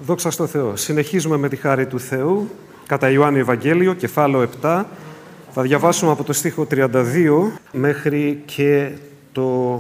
Δόξα στο Θεό. Συνεχίζουμε με τη χάρη του Θεού, κατά Ιωάννη Ευαγγέλιο, κεφάλαιο 7. Θα διαβάσουμε από το στίχο 32 μέχρι και το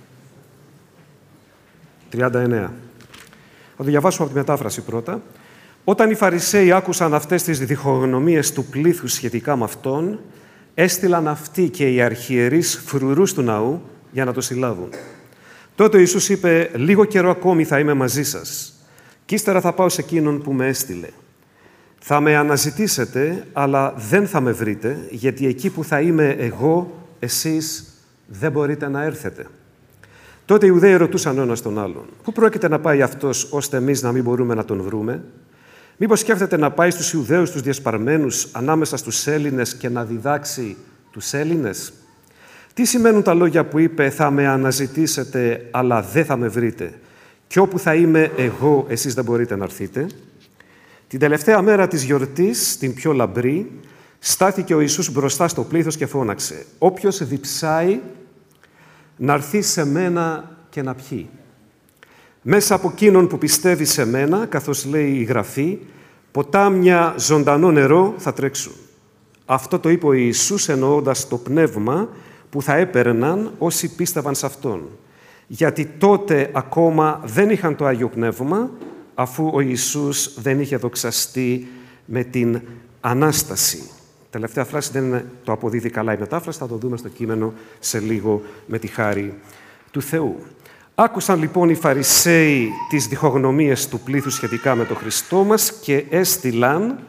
39. Θα διαβάσουμε από τη μετάφραση πρώτα. Όταν οι Φαρισαίοι άκουσαν αυτές τις διχογνωμίες του πλήθους σχετικά με αυτόν, έστειλαν αυτοί και οι αρχιερείς φρουρούς του ναού για να το συλλάβουν. Τότε ο Ιησούς είπε: «Λίγο καιρό ακόμη θα είμαι μαζί σας, κι ύστερα θα πάω σε εκείνον που με έστειλε. Θα με αναζητήσετε, αλλά δεν θα με βρείτε, γιατί εκεί που θα είμαι εγώ, εσείς δεν μπορείτε να έρθετε». Τότε οι Ιουδαίοι ρωτούσαν ο ένας τον άλλον: «Πού πρόκειται να πάει αυτός, ώστε εμείς να μην μπορούμε να τον βρούμε? Μήπως σκέφτεται να πάει στους Ιουδαίους τους διασπαρμένους ανάμεσα στους Έλληνες και να διδάξει τους Έλληνες? Τι σημαίνουν τα λόγια που είπε «Θα με αναζητήσετε, αλλά δεν θα με βρείτε, και όπου θα είμαι εγώ, εσείς δεν μπορείτε να έρθετε»? Την τελευταία μέρα της γιορτής, την πιο λαμπρή, στάθηκε ο Ιησούς μπροστά στο πλήθος και φώναξε: «Όποιος διψάει, να έρθει σε μένα και να πιει. Μέσα από εκείνον που πιστεύει σε μένα, καθώς λέει η Γραφή, ποτάμια ζωντανό νερό θα τρέξουν». Αυτό το είπε ο Ιησούς εννοώντας το πνεύμα που θα έπαιρναν όσοι πίστευαν σε Αυτόν. Γιατί τότε ακόμα δεν είχαν το Άγιο Πνεύμα, αφού ο Ιησούς δεν είχε δοξαστεί με την Ανάσταση. Τελευταία φράση δεν το αποδίδει καλά η μετάφραση, θα το δούμε στο κείμενο σε λίγο με τη χάρη του Θεού. Άκουσαν λοιπόν οι Φαρισαίοι τις διχογνωμίες του πλήθους σχετικά με τον Χριστό μας και έστειλαν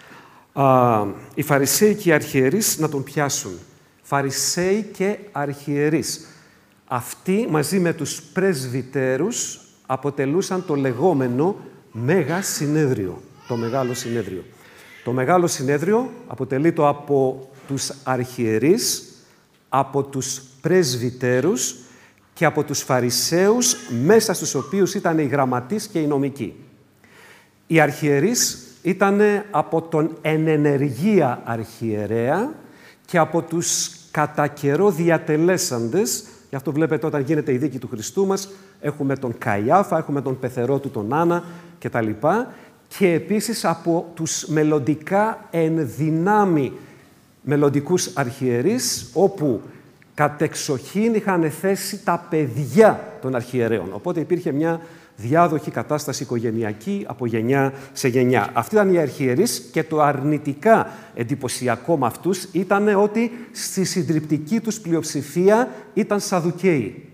οι Φαρισαίοι και οι αρχιερείς να τον πιάσουν. Φαρισαίοι και αρχιερείς. Αυτοί μαζί με τους πρεσβυτέρους αποτελούσαν το λεγόμενο Μέγα Συνέδριο, το Μεγάλο Συνέδριο. Το Μεγάλο Συνέδριο αποτελείται από τους αρχιερείς, από τους πρεσβυτέρους και από τους Φαρισαίους, μέσα στους οποίους ήταν οι γραμματείς και οι νομικοί. Οι αρχιερείς ήταν από τον ενενεργεία αρχιερέα και από τους κατά καιρό διατελέσαντες. Γι' αυτό βλέπετε όταν γίνεται η δίκη του Χριστού μας, έχουμε τον Καϊάφα, έχουμε τον πεθερό του τον Άννα κτλ. Και επίσης από τους μελλοντικά ενδυνάμει μελλοντικούς αρχιερείς, όπου κατεξοχήν είχαν θέσει τα παιδιά των αρχιερέων. Οπότε υπήρχε μια διάδοχη κατάσταση οικογενειακή από γενιά σε γενιά. Αυτοί ήταν οι αρχιερείς και το αρνητικά εντυπωσιακό με αυτούς ήταν ότι στη συντριπτική τους πλειοψηφία ήταν Σαδουκαίοι.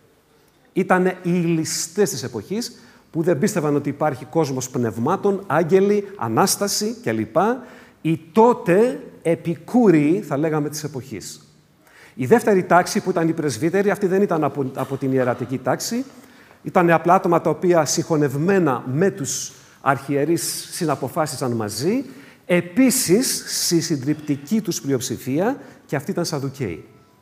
Ήταν οι ληστές της εποχής που δεν πίστευαν ότι υπάρχει κόσμος πνευμάτων, άγγελοι, Ανάσταση κλπ. Οι τότε επικούριοι, θα λέγαμε, της εποχής. Η δεύτερη τάξη που ήταν οι πρεσβύτεροι, αυτή δεν ήταν από την ιερατική τάξη, ήταν απλά άτομα τα οποία συγχωνευμένα με τους αρχιερείς συναποφάσισαν μαζί, επίσης στη συντριπτική τους πλειοψηφία, και αυτοί ήταν Σαδουκαίοι.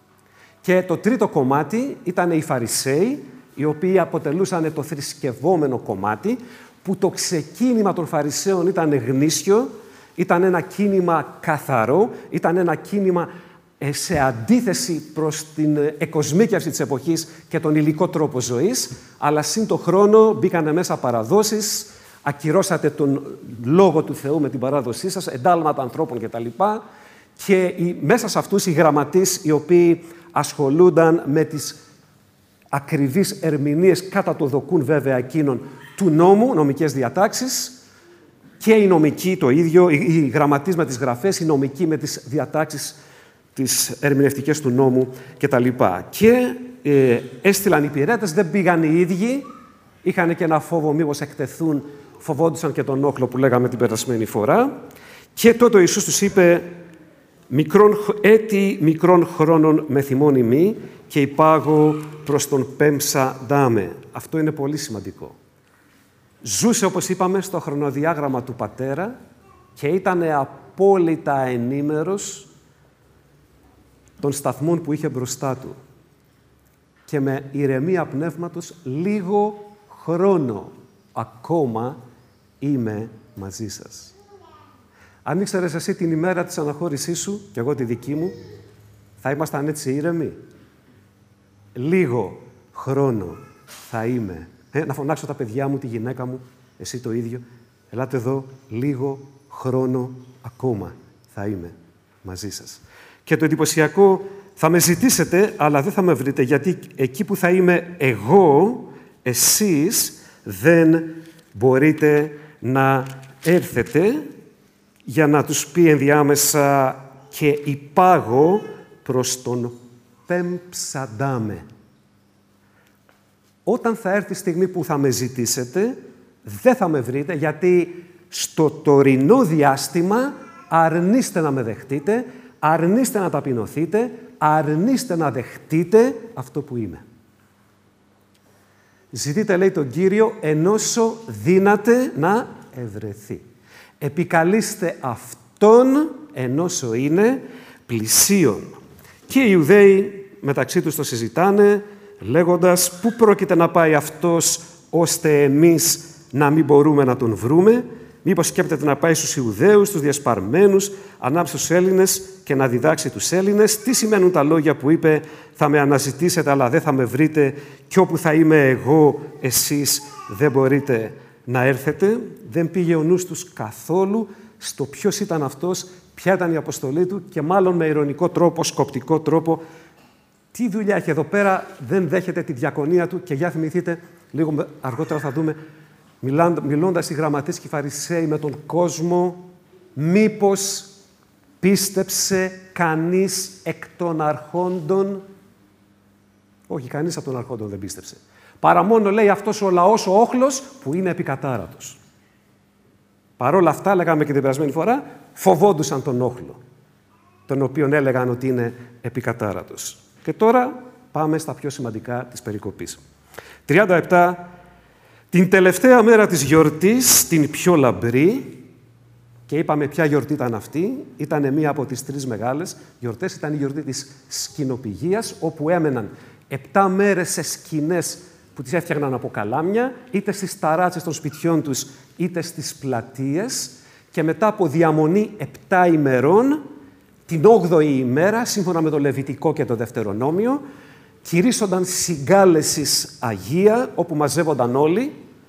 Και το τρίτο κομμάτι ήταν οι Φαρισαίοι, οι οποίοι αποτελούσαν το θρησκευόμενο κομμάτι, που το ξεκίνημα των Φαρισαίων ήταν γνήσιο, ήταν ένα κίνημα καθαρό, ήταν ένα κίνημα σε αντίθεση προς την εκοσμίκευση της εποχής και τον υλικό τρόπο ζωής, αλλά σύν το χρόνο μπήκανε μέσα παραδόσεις, ακυρώσατε τον Λόγο του Θεού με την παράδοσή σας, εντάλματα ανθρώπων κτλ. Και μέσα σε αυτούς οι γραμματείς, οι οποίοι ασχολούνταν με τις ακριβείς ερμηνείες κατά το δοκούν βέβαια εκείνων του νόμου, νομικές διατάξεις, και οι νομικοί το ίδιο, οι γραμματείς με τις γραφές, οι νομικοί με τις διατάξεις τις ερμηνευτικές του νόμου κτλ. Και έστειλαν υπηρέτες, δεν πήγαν οι ίδιοι, είχαν και ένα φόβο μήπως εκτεθούν, φοβόντουσαν και τον όχλο που λέγαμε την περασμένη φορά. Και τότε ο Ιησούς τους είπε: «Έτι μικρών χρόνων με θυμών ημί και υπάγω προς τον πέμψα δάμε». Αυτό είναι πολύ σημαντικό. Ζούσε, όπως είπαμε, στο χρονοδιάγραμμα του Πατέρα και ήταν απόλυτα ενήμερος των σταθμών που είχε μπροστά του. Και με ηρεμία πνεύματος, λίγο χρόνο ακόμα είμαι μαζί σας. Αν ήξερες εσύ την ημέρα της αναχώρησής σου, και εγώ τη δική μου, θα ήμασταν έτσι ήρεμοι. Λίγο χρόνο θα είμαι. Να φωνάξω τα παιδιά μου, τη γυναίκα μου, εσύ το ίδιο. Ελάτε εδώ λίγο χρόνο ακόμα. Θα είμαι μαζί σας. Και το εντυπωσιακό, θα με ζητήσετε, αλλά δεν θα με βρείτε, γιατί εκεί που θα είμαι εγώ, εσείς δεν μπορείτε να έρθετε, για να τους πει ενδιάμεσα και υπάγω προς τον πέμψαντάμε. Όταν θα έρθει η στιγμή που θα με ζητήσετε, δεν θα με βρείτε, γιατί στο τωρινό διάστημα αρνείστε να με δεχτείτε, αρνείστε να ταπεινωθείτε, αρνείστε να δεχτείτε αυτό που είμαι. Ζητείτε, λέει τον Κύριο, ενώσο δύναται να ευρεθεί. Επικαλείστε Αυτόν ενώσο είναι πλησίον. Και οι Ιουδαίοι μεταξύ τους το συζητάνε, λέγοντας πού πρόκειται να πάει αυτός, ώστε εμείς να μην μπορούμε να τον βρούμε. Μήπως σκέπτεται να πάει στους Ιουδαίους, τους διασπαρμένους, ανάψει στους Έλληνες και να διδάξει τους Έλληνες. Τι σημαίνουν τα λόγια που είπε, θα με αναζητήσετε αλλά δεν θα με βρείτε, και όπου θα είμαι εγώ, εσείς δεν μπορείτε να έρθετε. Δεν πήγε ο νους τους καθόλου στο ποιος ήταν αυτός, ποια ήταν η αποστολή του, και μάλλον με ειρωνικό τρόπο, σκοπτικό τρόπο. Τι δουλειά έχει εδώ πέρα, δεν δέχεται τη διακονία του. Και για θυμηθείτε, λίγο αργότερα θα δούμε, μιλώντας οι γραμματείς και οι Φαρισαίοι με τον κόσμο, μήπως πίστεψε κανείς εκ των αρχόντων? Όχι, κανείς από των αρχόντων δεν πίστεψε. Παρά μόνο, λέει, αυτός ο λαός, ο όχλος, που είναι επικατάρατος. Παρ' όλα αυτά, λέγαμε και την περασμένη φορά, φοβόντουσαν τον όχλο, τον οποίον έλεγαν ότι είναι επικατάρατος. Και τώρα πάμε στα πιο σημαντικά της περικοπής. 37. Την τελευταία μέρα της γιορτής, την πιο λαμπρή, και είπαμε ποια γιορτή ήταν αυτή, ήταν μία από τις 3 μεγάλες γιορτές, ήταν η γιορτή της σκηνοπηγίας, όπου έμεναν 7 μέρες σε σκηνές που τις έφτιαχναν από καλάμια, είτε στις ταράτσες των σπιτιών τους, είτε στις πλατείες, και μετά από διαμονή 7 ημερών, την 8η ημέρα, σύμφωνα με το Λεβιτικό και το Δευτερονόμιο, κηρύσσονταν συγκάλεσης Αγία, όπου μαζεύονταν όλοι,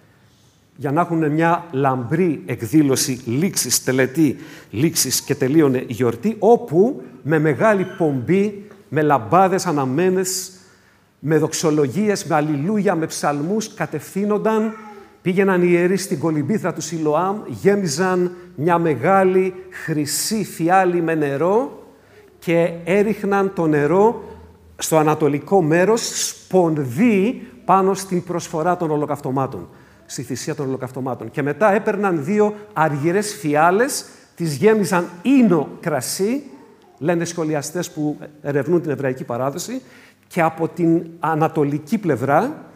για να έχουν μια λαμπρή εκδήλωση λήξης, τελετή λήξης, και τελείωνε η γιορτή, όπου με μεγάλη πομπή, με λαμπάδες αναμένες, με δοξολογίες, με αλληλούια, με ψαλμούς, κατευθύνονταν, πήγαιναν οι ιερείς στην κολυμπήθρα του Σιλοάμ, γέμιζαν μια μεγάλη χρυσή φιάλη με νερό και έριχναν το νερό στο ανατολικό μέρος, σπονδί πάνω στην προσφορά των ολοκαυτωμάτων, στη θυσία των ολοκαυτωμάτων. Και μετά έπαιρναν 2 αργυρές φιάλες, τις γέμιζαν ίνο κρασί, λένε σχολιαστές που ερευνούν την εβραϊκή παράδοση, και από την ανατολική πλευρά,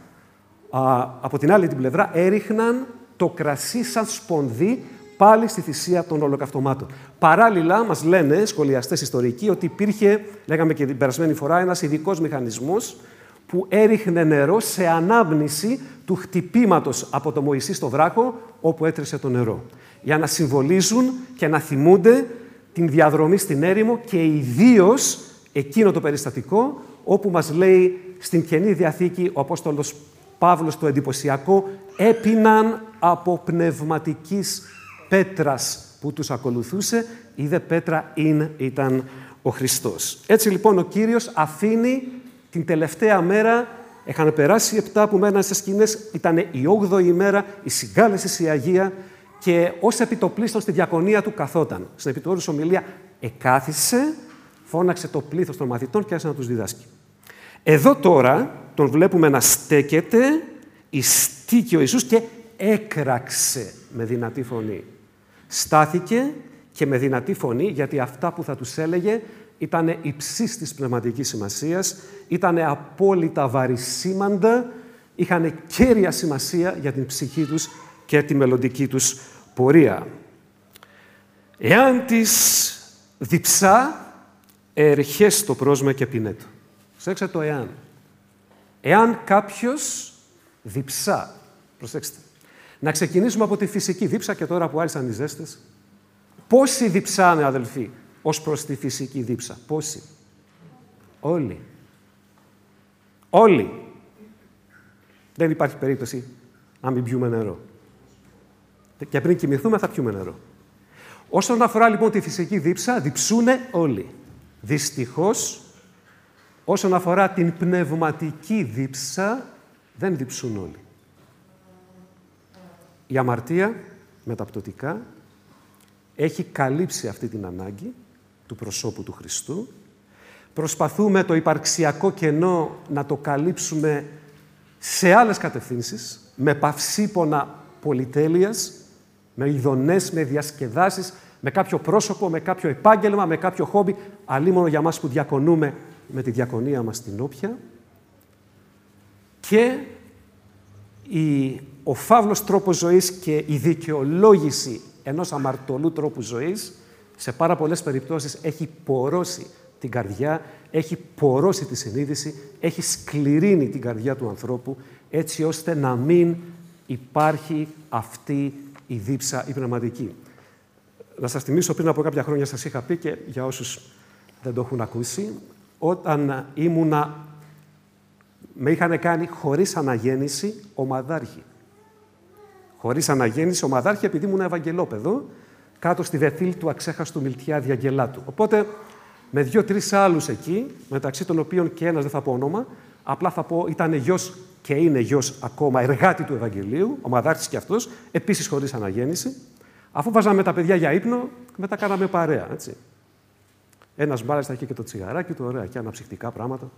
από την άλλη την πλευρά, έριχναν το κρασί σαν σπονδί πάλι στη θυσία των ολοκαυτωμάτων. Παράλληλα, μας λένε σχολιαστές ιστορικοί ότι υπήρχε, λέγαμε και την περασμένη φορά, ένας ειδικός μηχανισμός που έριχνε νερό σε ανάμνηση του χτυπήματος από το Μωυσή στο βράχο, όπου έτρεσε το νερό, για να συμβολίζουν και να θυμούνται την διαδρομή στην έρημο, και ιδίως εκείνο το περιστατικό όπου μας λέει στην Καινή Διαθήκη ο Απόστολος Παύλος το εντυπωσιακό, έπιναν από πνευματικής πέτρας που τους ακολουθούσε, η δε πέτρα ήταν ο Χριστός. Έτσι λοιπόν ο Κύριος αφήνει την τελευταία μέρα, είχαν περάσει 7 που μέναν στις σκηνές, ήταν η 8η ημέρα, η συγκάλεση η Αγία, και ως επιτοπλίστων στη διακονία του καθόταν. Στην επιτοπλίστων ομιλία εκάθισε, φώναξε το πλήθος των μαθητών και άρχισε να τους διδάσκει. Εδώ τώρα τον βλέπουμε να στέκεται, ειστήκε ο Ιησούς και έκραξε με δυνατή φωνή. Στάθηκε και με δυνατή φωνή, γιατί αυτά που θα τους έλεγε ήταν υψής της πνευματικής σημασίας, ήταν απόλυτα βαρισίμαντα, είχαν κέρια σημασία για την ψυχή τους και τη μελλοντική τους πορεία. Εάν της διψά, ερχές το πρόσμε και πινέτο. Προσέξτε το εάν. Εάν κάποιος διψά, προσέξτε, να ξεκινήσουμε από τη φυσική δίψα, και τώρα που άρχισαν οι ζέστες, πόσοι διψάνε, αδελφοί, ως προς τη φυσική δίψα? Πόσοι? Όλοι. Όλοι. Δεν υπάρχει περίπτωση να μην πιούμε νερό. Και πριν κοιμηθούμε θα πιούμε νερό. Όσον αφορά λοιπόν τη φυσική δίψα, διψούνε όλοι. Δυστυχώς, όσον αφορά την πνευματική δίψα, δεν διψούν όλοι. Η αμαρτία, μεταπτωτικά, έχει καλύψει αυτή την ανάγκη του προσώπου του Χριστού. Προσπαθούμε το υπαρξιακό κενό να το καλύψουμε σε άλλες κατευθύνσεις, με παυσίπονα πολυτέλειας, με ειδονές, με διασκεδάσεις, με κάποιο πρόσωπο, με κάποιο επάγγελμα, με κάποιο χόμπι, αλίμονο για μας που διακονούμε με τη διακονία μας την όποια. Και ο φαύλος τρόπος ζωής και η δικαιολόγηση ενός αμαρτωλού τρόπου ζωής, σε πάρα πολλές περιπτώσεις έχει πορώσει την καρδιά, έχει πορώσει τη συνείδηση, έχει σκληρύνει την καρδιά του ανθρώπου, έτσι ώστε να μην υπάρχει αυτή η δίψα η πνευματική. Να σας θυμίσω, πριν από κάποια χρόνια σας είχα πει, και για όσους δεν το έχουν ακούσει, όταν με είχαν κάνει χωρίς αναγέννηση ομαδάρχη. Χωρίς αναγέννηση ομαδάρχη, επειδή ήμουν ευαγγελόπαιδο, κάτω στη Βεθήλ του αξέχαστου Μιλτιάδη Αγγελάτου. Οπότε, με 2-3 άλλους εκεί, μεταξύ των οποίων και ένας δεν θα πω όνομα, απλά θα πω ήταν γιος και είναι γιος ακόμα εργάτη του Ευαγγελίου, ομαδάρχης και αυτός, επίσης χωρίς αναγέννηση. Αφού βάζαμε τα παιδιά για ύπνο, μετά κάναμε παρέα, έτσι. Ένας μάλιστα είχε και το τσιγαράκι του, ωραία, και αναψυκτικά πράγματα.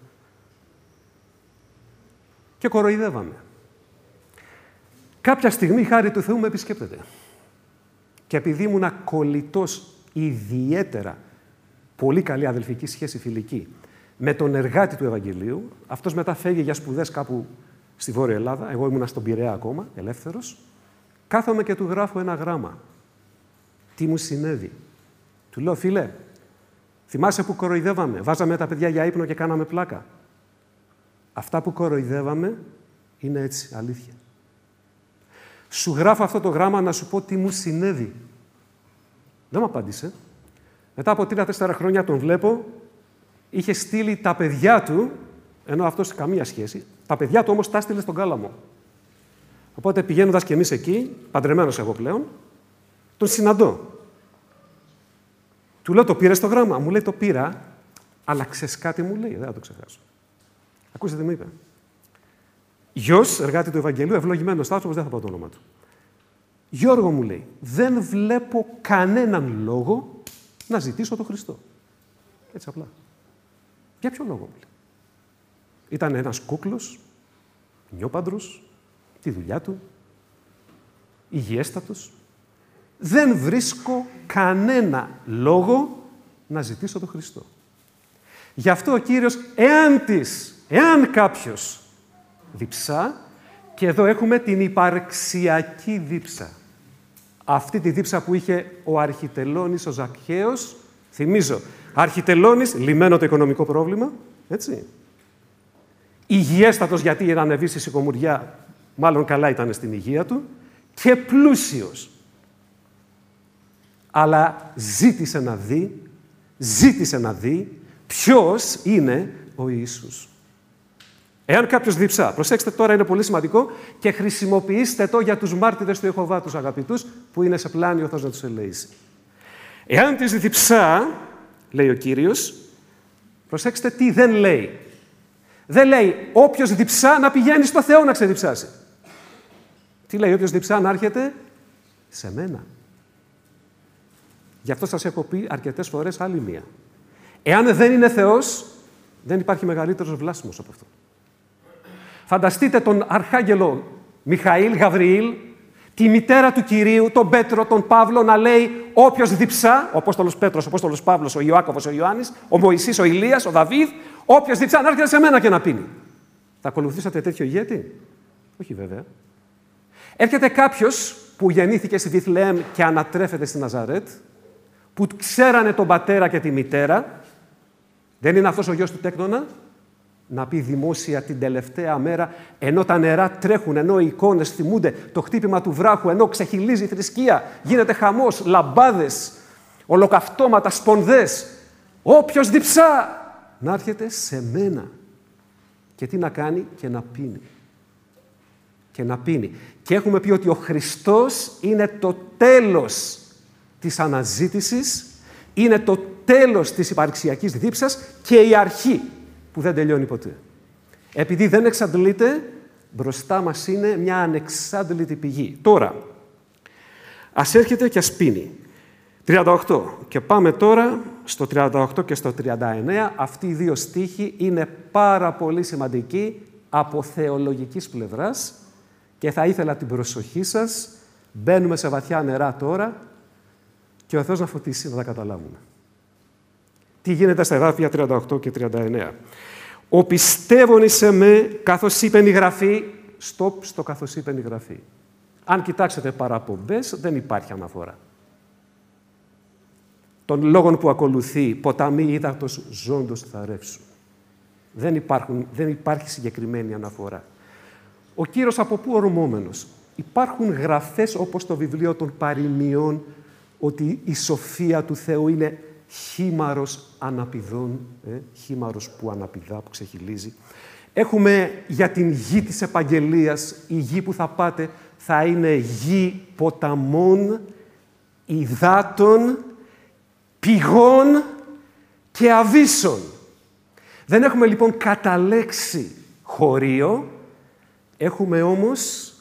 Και κοροϊδεύαμε. Κάποια στιγμή, χάρη του Θεού, με επισκέπτεται. Και επειδή ήμουνα κολλητός ιδιαίτερα, πολύ καλή αδελφική σχέση φιλική, με τον εργάτη του Ευαγγελίου, αυτός μετά φεύγει για σπουδές κάπου στη Βόρεια Ελλάδα, εγώ ήμουνα στον Πειραιά ακόμα, ελεύθερος, κάθομαι και του γράφω ένα γράμμα. Τι μου συνέβη? Του λέω, φίλε, θυμάσαι που κοροϊδεύαμε, βάζαμε τα παιδιά για ύπνο και κάναμε πλάκα? Αυτά που κοροϊδεύαμε είναι έτσι, αλήθεια. Σου γράφω αυτό το γράμμα να σου πω τι μου συνέβη. Δεν μου απάντησε. Μετά από 3-4 χρόνια τον βλέπω, είχε στείλει τα παιδιά του, ενώ αυτός καμία σχέση, τα παιδιά του όμως τα έστειλε στον Κάλαμο. Οπότε πηγαίνοντας κι εμείς εκεί, παντρεμένος εγώ πλέον, τον συναντώ. Του λέω, το πήρες το γράμμα? Μου λέει, το πήρα, αλλά ξέρεις κάτι, μου λέει, δεν θα το ξεχάσω. Ακούστε τι μου είπε. Γιος, εργάτη του Ευαγγελίου, ευλογημένος άνθρωπος, δεν θα πω το όνομα του. Γιώργο, μου λέει, δεν βλέπω κανέναν λόγο να ζητήσω τον Χριστό. Έτσι απλά. Για ποιο λόγο, μου λέει? Ήταν ένας κούκλος, νιόπαντρος, τη δουλειά του, υγιέστατος. Δεν βρίσκω κανένα λόγο να ζητήσω τον Χριστό. Γι' αυτό ο Κύριος, εάν κάποιος διψά, και εδώ έχουμε την υπαρξιακή δίψα. Αυτή τη δίψα που είχε ο Αρχιτελώνης, ο Ζακχαίος. Θυμίζω, Αρχιτελώνης, λυμένο το οικονομικό πρόβλημα, έτσι. Υγιέστατος, γιατί για να ανεβεί στη σικομουριά, μάλλον καλά ήταν στην υγεία του, και πλούσιος. Αλλά ζήτησε να δει ποιος είναι ο Ιησούς. Εάν κάποιος διψά, προσέξτε τώρα, είναι πολύ σημαντικό, και χρησιμοποιήστε το για τους μάρτυρες του Ιεχωβά, τους αγαπητούς, που είναι σε πλάνη οθός να τους ελεήσει. Εάν της διψά, λέει ο Κύριος, προσέξτε τι δεν λέει. Δεν λέει όποιος διψά να πηγαίνει στο Θεό να ξεδιψάσει. Τι λέει? Όποιος διψά να έρχεται σε μένα. Γι' αυτό σας έχω πει αρκετές φορές άλλη μία. Εάν δεν είναι Θεός, δεν υπάρχει μεγαλύτερος βλάσιμος από αυτό. Φανταστείτε τον Αρχάγγελο Μιχαήλ, Γαβριήλ, τη μητέρα του Κυρίου, τον Πέτρο, τον Παύλο, να λέει όποιος διψά, ο Απόστολος Πέτρος, ο Απόστολος Παύλος, ο Ιωάκωβος, ο Ιωάννης, ο Μωυσής, ο Ηλίας, ο Δαβίδ, όποιος διψά να έρχεται σε μένα και να πίνει. Θα ακολουθήσατε τέτοιο ηγέτη? Όχι βέβαια. Έρχεται κάποιος που γεννήθηκε στη Βιθλεέμ και ανατρέφεται στη Ναζαρέτ, που ξέρανε τον πατέρα και τη μητέρα, δεν είναι αυτός ο γιος του Τέκτονα, να πει δημόσια την τελευταία μέρα, ενώ τα νερά τρέχουν, ενώ οι εικόνες θυμούνται το χτύπημα του βράχου, ενώ ξεχυλίζει η θρησκεία, γίνεται χαμός, λαμπάδες, ολοκαυτώματα, σπονδές. Όποιος διψά να έρχεται σε μένα. Και τι να κάνει? Και να πίνει. και να πίνει. Και έχουμε πει ότι ο Χριστός είναι το τέλος της αναζήτησης, είναι το τέλος της υπαρξιακής δίψας και η αρχή που δεν τελειώνει ποτέ. Επειδή δεν εξαντλείται, μπροστά μας είναι μια ανεξάντλητη πηγή. Τώρα, ας έρχεται και ας πίνει. 38. Και πάμε τώρα στο 38 και στο 39. Αυτοί οι δύο στίχοι είναι πάρα πολύ σημαντικοί από θεολογικής πλευράς και θα ήθελα την προσοχή σας. Μπαίνουμε σε βαθιά νερά τώρα και ο Θεός να φωτίσει να τα καταλάβουμε. Τι γίνεται στα εδάφια 38 και 39. «Ο πιστεύων εις με, καθώς είπεν η Γραφή», στοπ στο «καθώς είπεν η Γραφή». Αν κοιτάξετε παραπομπές, δεν υπάρχει αναφορά. Των λόγων που ακολουθεί, ποταμοί ύδατος ζώντος θα ρεύσουν. Δεν υπάρχει συγκεκριμένη αναφορά. Ο Κύριος από πού ορμόμενος? Υπάρχουν γραφές όπως το βιβλίο των παροιμιών ότι η σοφία του Θεού είναι χήμαρος αναπηδών, χήμαρος που αναπηδά, που ξεχυλίζει. Έχουμε για την γη της επαγγελίας, η γη που θα πάτε θα είναι γη ποταμών, υδάτων, πηγών και αβύσσων. Δεν έχουμε λοιπόν κατά λέξη χωρίο, έχουμε όμως,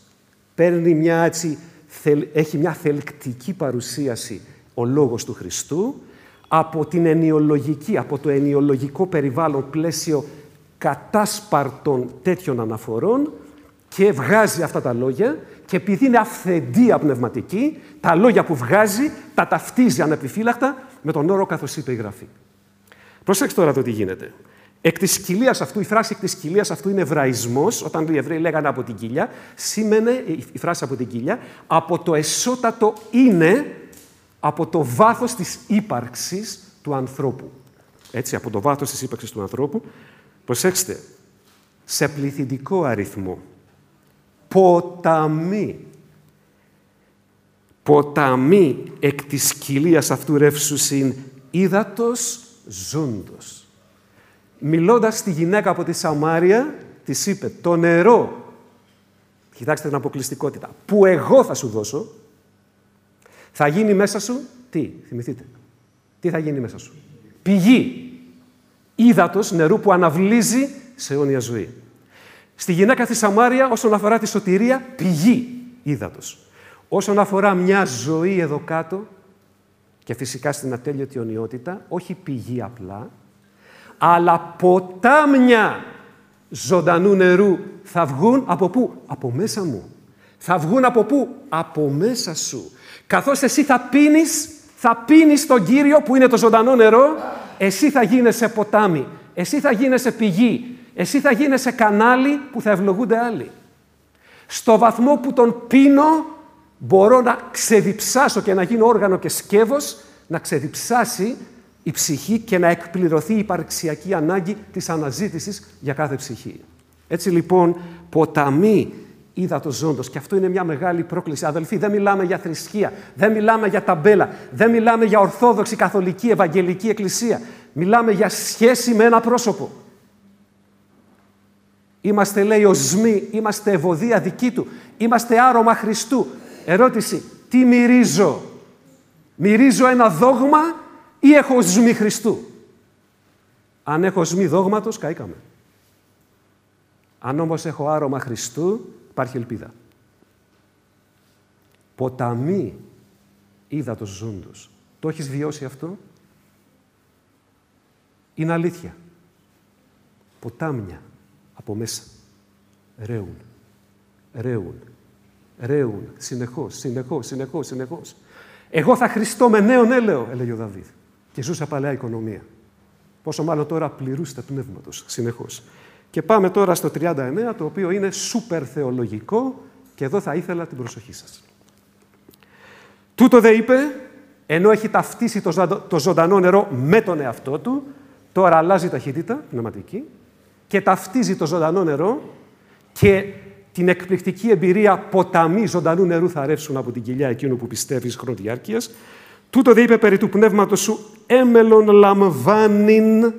έχει μια θελκτική παρουσίαση ο λόγος του Χριστού από την ενιολογική, από το ενιολογικό περιβάλλον πλαίσιο κατάσπαρτων τέτοιων αναφορών και βγάζει αυτά τα λόγια και επειδή είναι αυθεντία πνευματική, τα λόγια που βγάζει τα ταυτίζει ανεπιφύλακτα με τον όρο «καθώς είπε η Γραφή». Προσέξτε τώρα το τι γίνεται. Εκ της κοιλίας αυτού, η φράση εκ της κοιλίας αυτού είναι εβραϊσμός. Όταν οι Εβραίοι λέγανε από την κοιλιά, σήμαινε η φράση από την κοιλιά από το εσώτατο είναι, από το βάθος της ύπαρξης του ανθρώπου. Έτσι, από το βάθος της ύπαρξης του ανθρώπου. Προσέξτε, σε πληθυντικό αριθμό. Ποταμοί. Ποταμοί εκ της κοιλίας αυτού ρεύσουσιν ύδατος ζώντος. Μιλώντας στη γυναίκα από τη Σαμάρια, της είπε, το νερό, κοιτάξτε την αποκλειστικότητα, που εγώ θα σου δώσω, θα γίνει μέσα σου, τι, θυμηθείτε, τι θα γίνει μέσα σου? Πηγή, ύδατος νερού που αναβλύζει σε αιώνια ζωή. Στη γυναίκα στη Σαμάρια, όσον αφορά τη σωτηρία, πηγή ύδατος. Όσον αφορά μια ζωή εδώ κάτω, και φυσικά στην ατέλειωτη αιωνιότητα, όχι πηγή απλά, αλλά ποτάμια ζωντανού νερού θα βγουν από πού? Από μέσα μου. Θα βγουν από πού? Από μέσα σου. Καθώς εσύ θα πίνεις τον Κύριο που είναι το ζωντανό νερό, εσύ θα γίνεσαι ποτάμι, εσύ θα γίνεσαι πηγή, εσύ θα γίνεσαι κανάλι που θα ευλογούνται άλλοι. Στο βαθμό που τον πίνω, μπορώ να ξεδιψάσω και να γίνω όργανο και σκεύος, να ξεδιψάσει η ψυχή και να εκπληρωθεί η υπαρξιακή ανάγκη της αναζήτησης για κάθε ψυχή. Έτσι λοιπόν, ποταμοί ύδατος ζώντος. Και αυτό είναι μια μεγάλη πρόκληση. Αδελφοί, δεν μιλάμε για θρησκεία, δεν μιλάμε για ταμπέλα, δεν μιλάμε για ορθόδοξη, καθολική, ευαγγελική εκκλησία. Μιλάμε για σχέση με ένα πρόσωπο. Είμαστε, λέει, οσμοί, είμαστε ευωδία δική του, είμαστε άρωμα Χριστού. Ερώτηση, τι μυρίζω? Μυρίζω ένα δόγμα ή έχω οσμή Χριστού? Αν έχω οσμή δόγματος, καήκαμε. Αν όμως έχω άρωμα Χριστού, υπάρχει ελπίδα. Ποταμοί ύδατος ζώντος. Το έχεις βιώσει αυτό? Είναι αλήθεια. Ποτάμια από μέσα ρέουν, ρέουν, ρέουν, συνεχώς. Εγώ θα χρηστώ με νέον έλεο, έλεγε ο Δαβίδ. Και ζούσα παλαιά οικονομία. Πόσο μάλλον τώρα πληρούστε πνεύματος, συνεχώς. Και πάμε τώρα στο 39, το οποίο είναι σούπερ θεολογικό και εδώ θα ήθελα την προσοχή σας. Τούτο δε είπε, ενώ έχει ταυτίσει το ζωντανό νερό με τον εαυτό του, τώρα αλλάζει ταχύτητα πνευματική και ταυτίζει το ζωντανό νερό και την εκπληκτική εμπειρία ποταμοί ζωντανού νερού θα ρεύσουν από την κοιλιά εκείνου που πιστεύεις χρονοδιάρκειας. Τούτο δε είπε περί του πνεύματος σου, έμελον λαμβάνειν.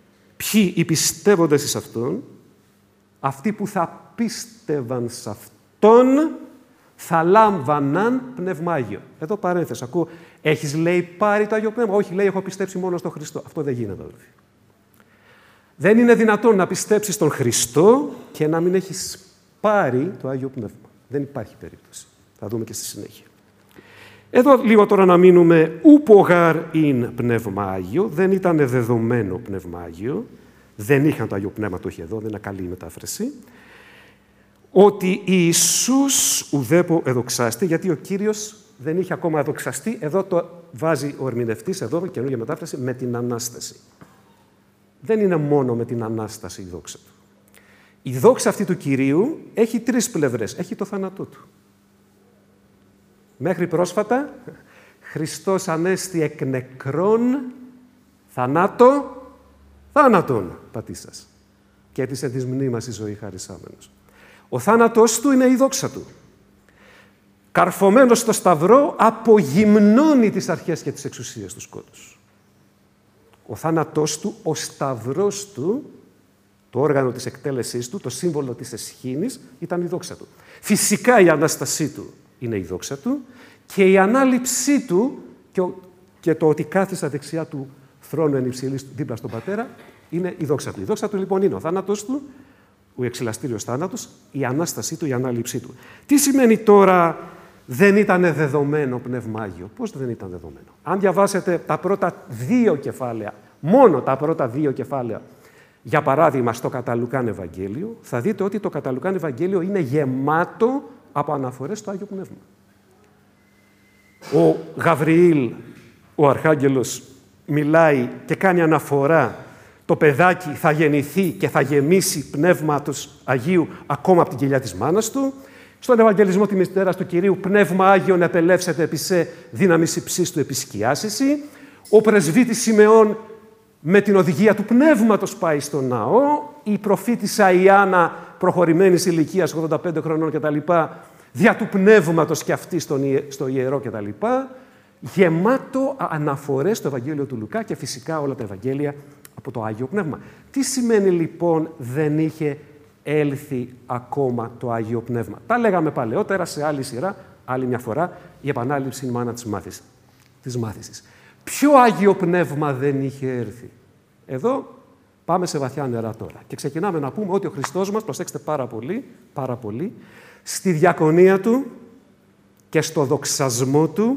Ποιοι οι πιστεύοντες εις αυτόν? Αυτοί που θα πίστευαν σε αυτόν θα λάμβαναν Πνεύμα Άγιο. Εδώ παρένθεση, ακούω. Έχεις, λέει, πάρει το Άγιο Πνεύμα? Όχι, λέει, έχω πιστέψει μόνο στον Χριστό. Αυτό δεν γίνεται, αδελφοί. Δεν είναι δυνατόν να πιστέψεις στον Χριστό και να μην έχεις πάρει το Άγιο Πνεύμα. Δεν υπάρχει περίπτωση. Θα δούμε και στη συνέχεια. Εδώ λίγο τώρα να μείνουμε. Ούπογαρ ειν Πνεύμα Άγιο. Δεν ήταν δεδομένο Πνεύμα Άγιο. Δεν είχαν το Άγιο Πνεύμα, το είχε εδώ, δεν είναι καλή η μετάφραση. Ότι Ιησούς ουδέπο εδοξάστη, γιατί ο Κύριος δεν είχε ακόμα εδοξαστεί. Εδώ το βάζει ο ερμηνευτής, εδώ, καινούργια μετάφραση, με την Ανάσταση. Δεν είναι μόνο με την Ανάσταση η δόξα του. Η δόξα αυτή του Κυρίου έχει τρεις πλευρές. Έχει το θάνατό του. Μέχρι πρόσφατα, Χριστός ανέστη εκ νεκρών θάνατον πατήσας. Και έτησε της μνήμας η ζωή χαρισάμενος. Ο θάνατος του είναι η δόξα του. Καρφωμένος στο σταυρό, απογυμνώνει τις αρχές και τις εξουσίες του σκότους. Ο θάνατός του, ο σταυρός του, το όργανο της εκτέλεσής του, το σύμβολο της εσχήνης, ήταν η δόξα του. Φυσικά η Ανάστασή του είναι η δόξα του και η ανάληψή του και το ότι κάθισε στα δεξιά του θρόνου εν υψηλής δίπλα στον Πατέρα είναι η δόξα του. Η δόξα του λοιπόν είναι ο θάνατος του, ο εξηλαστήριος θάνατος, η Ανάστασή του, η ανάληψή του. Τι σημαίνει τώρα δεν ήταν δεδομένο Πνεύμα Άγιο? Πώς δεν ήταν δεδομένο? Αν διαβάσετε τα πρώτα 2 κεφάλαια, μόνο τα πρώτα 2 κεφάλαια, για παράδειγμα στο κατά Λουκάν Ευαγγέλιο, θα δείτε ότι το κατά Λουκάν Ευαγγέλιο είναι γεμάτο από αναφορές στο Άγιο Πνεύμα. Ο Γαβριήλ, ο Αρχάγγελος, μιλάει και κάνει αναφορά. Το παιδάκι θα γεννηθεί και θα γεμίσει πνεύματος Αγίου ακόμα από την κοιλιά της μάνας του. Στον Ευαγγελισμό της μητέρας του Κυρίου, Πνεύμα Άγιον επελεύσεται επί σε δύναμης υψής του επισκιάσιση. Ο πρεσβύτης Σιμεών με την οδηγία του Πνεύματος πάει στον ναό. Η προφήτισσα Ιάννα, προχωρημένης ηλικίας, 85 χρονών κτλ., δια του Πνεύματος και αυτή στο ιερό κτλ. Γεμάτο αναφορές στο Ευαγγέλιο του Λουκά και φυσικά όλα τα Ευαγγέλια από το Άγιο Πνεύμα. Τι σημαίνει λοιπόν δεν είχε έλθει ακόμα το Άγιο Πνεύμα? Τα λέγαμε παλαιότερα σε άλλη σειρά, άλλη μια φορά, η επανάληψη είναι μάνα της μάθησης. Ποιο Άγιο Πνεύμα δεν είχε έρθει? Εδώ πάμε σε βαθιά νερά τώρα. Και ξεκινάμε να πούμε ότι ο Χριστός μας, προσέξτε πάρα πολύ, στη διακονία του και στο δοξασμό του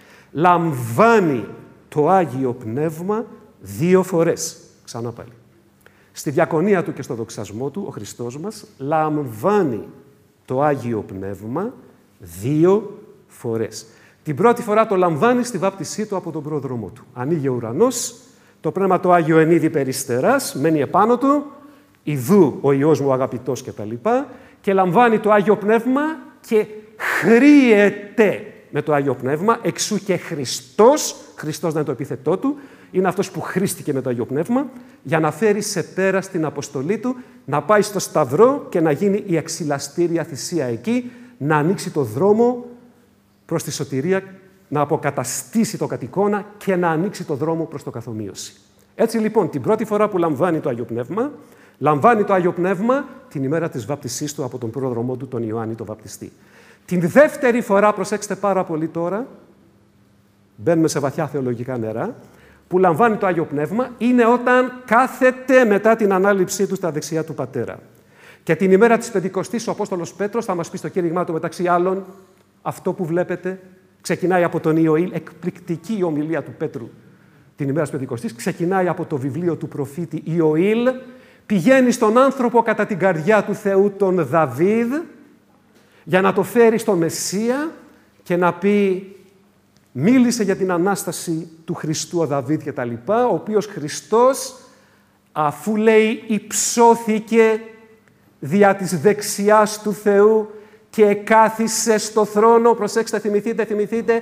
λαμβάνει το Άγιο Πνεύμα 2 φορές. Ξανά πάλι. Στη διακονία του και στο δοξασμό του, ο Χριστός μας λαμβάνει το Άγιο Πνεύμα 2 φορές. Την πρώτη φορά το λαμβάνει στη βάπτισή του από τον πρόδρομό του. Ανοίγει ο ουρανός, το Πνεύμα το Άγιο ενίδη περιστεράς, μένει επάνω του, ιδού ο Υιός μου αγαπητός κτλ. Και λαμβάνει το Άγιο Πνεύμα και χρήεται με το Άγιο Πνεύμα, εξού και Χριστός να είναι το επίθετό του, είναι αυτός που χρήστηκε με το Άγιο Πνεύμα για να φέρει σε πέρα στην αποστολή του, να πάει στο Σταυρό και να γίνει η εξηλαστήρια θυσία εκεί, να ανοίξει το δρόμο προς τη σωτηρία, να αποκαταστήσει το κατ' και να ανοίξει το δρόμο προς το καθομοίωση. Έτσι λοιπόν, την πρώτη φορά που λαμβάνει το Άγιο Πνεύμα, λαμβάνει το Άγιο Πνεύμα την ημέρα της βάπτισής του από τον πρόδρομό του, τον Ιωάννη τον Βαπτιστή. Την δεύτερη φορά, προσέξτε πάρα πολύ τώρα, μπαίνουμε σε βαθιά θεολογικά νερά, που λαμβάνει το Άγιο Πνεύμα, είναι όταν κάθεται μετά την ανάληψή του στα δεξιά του Πατέρα. Και την ημέρα της Πεντηκοστής ο Απόστολος Πέτρος θα μας πει στο κήρυγμά του μεταξύ άλλων αυτό που βλέπετε, ξεκινάει από τον Ιωήλ, εκπληκτική η ομιλία του Πέτρου την ημέρα της Πεντηκοστής, ξεκινάει από το βιβλίο του προφήτη Ιωήλ, πηγαίνει στον άνθρωπο κατά την καρδιά του Θεού, τον Δαβίδ, για να το φέρει στο Μεσσία και να πει, μίλησε για την Ανάσταση του Χριστού ο Δαβίδ και τα λοιπά, ο οποίος Χριστός, αφού λέει υψώθηκε δια της δεξιάς του Θεού και κάθισε στο θρόνο, προσέξτε, θυμηθείτε,